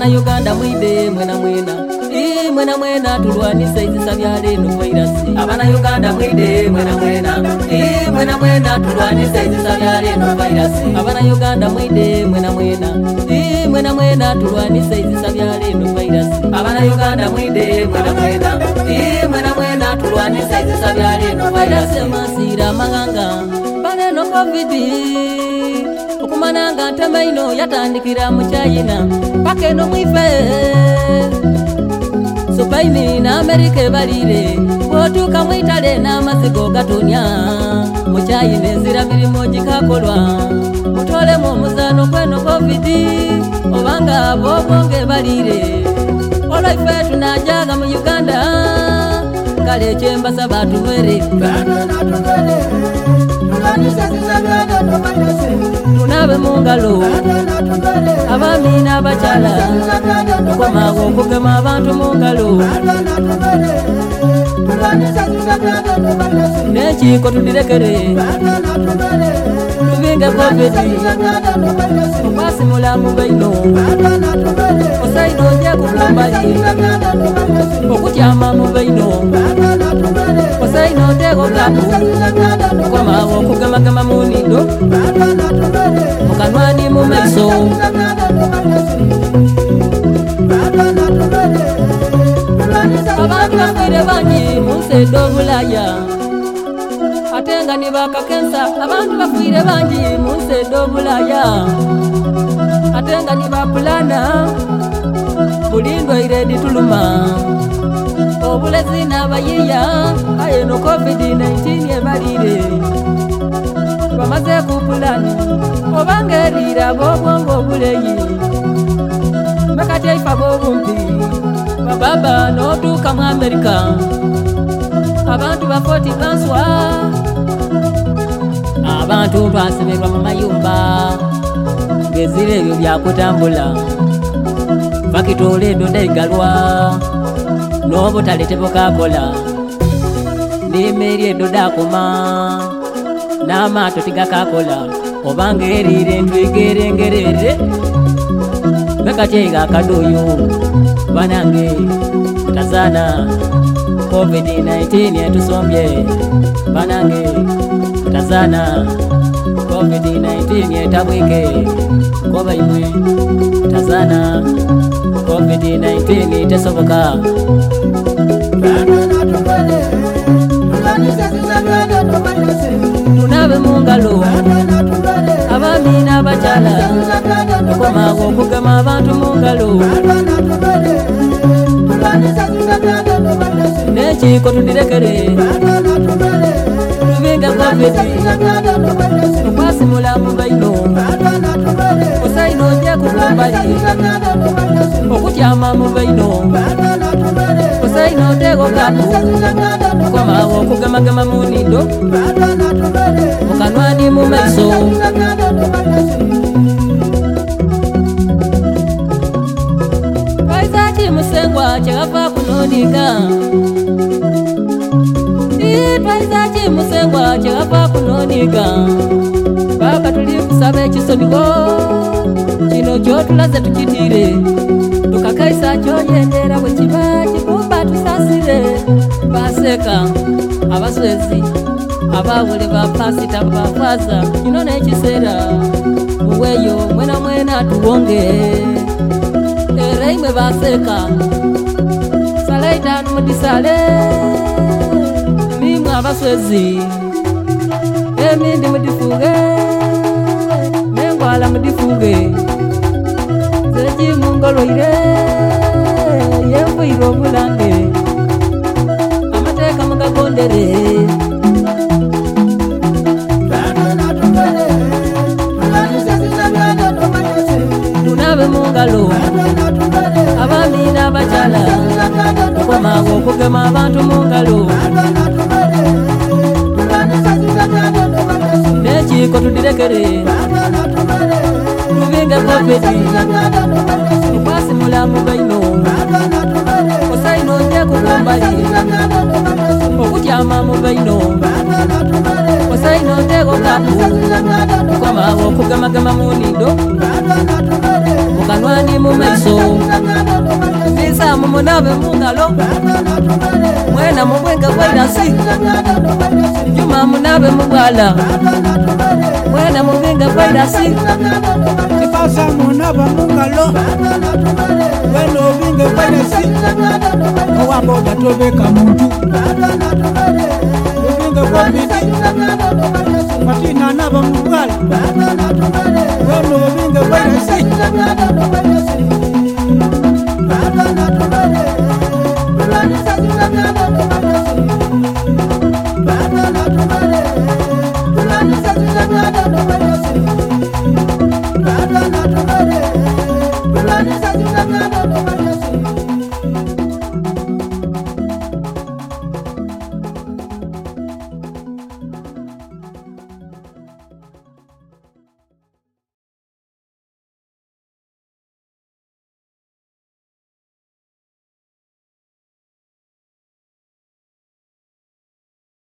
Abana Uganda mwide mwena mwena tulwanisa izisa byaleno virus. Abana Uganda mwide mwena mwena tulwanisa izisa byaleno virus. Abana Uganda mwide mwena mwena tulwanisa izisa byaleno virus. Abana Uganda mwide mwena mwena tulwanisa izisa byaleno virus. Masira maganga baneno covid okumananga ntamaino yatandikira mu China pakeno mwife Supaini na Amerika balire botuka mwitale na mazigo gatonya mu China enzira milimo gikakolwa mutole mu muzano kweno covid obanga bobonge balire olaife tunajaga mu Uganda kale chemba sabatu mwere tunabe mungalo abami n'abachala kwamago kugema abantu mungalo nekiko tudirekere tubinge covid okwasimula mu baino osaino nje kukumbali okutyama mu baino osaino tego gapu kwamago kugemagema munindo mukanwani mu maiso abantu bafire bangi munsedo bulaya atenga ni bakakensa abantu bafire bangi munsedo bulaya atenga ni bapulana bulindo iredi tuluma obulezi n'abayiya ayeno covid-19 ebalire bamaze kupulana obangerira bobongo obuleyi mekati aifa bobumpi bababa noduka mu Amerika abantu ba 40 banswa abantu basimirwa mu mayumba gezire ebyo byakutambula bakitole donda igalwa n'obutale tebukakola n'emmeri edoda akoma n'amaato tigakakola obanga erire ntwigerengerere mekati eiga akadoyo banange tazana covid-19 etusombye banange tazana covid-19 etabwike koba imwe tazana covid-19 tesoboka tunabe mungalo abami n'abachala okwamago okugema abantu mungalo nekiko tudirekere tubinge covid okwasimula mu baino osaino nje kukumbali okutyama mu baino osaino tego gapu kwamago okugemagema munindo mukanwani mu maiso kaizaki musengwa kyava kunonika kaizaki musengwa kyava kunonika baka tuli kusaba ekisonigo kino kyotulaze tukitire tukakaisa kyoyendera bwe kiba kikumba tusasire baseka abaswezi abawule bapasita bafaza kino n'ekiseera muweyo mwena mwena tuwonge era imwe baseka salaitanu mudisale mimwe abaswezi emindi mudifuge nengwala mudifuge zeji mungoloire yemvuyire obulange amateeka mugagondere tunabe mungalo abami n'abachala okwamago okugema abantu mungalo nekiko tudirekere tubinge covid okwasimula mu baino osaino nje kukumbali okutyama mu baino osaino ntego gapu kwamago okugemagema munindo mukanwani mu maiso Isa mumunabe mungalo mwena mubwenga vairasi Juma munabe mubwala mwena mubwenga vairasi Kipasa munaba mungalo weno vinge vairasi Owaboda tobeka muntu Uvinge vomiti Matina naba mubwala weno vinge vairasi Bye.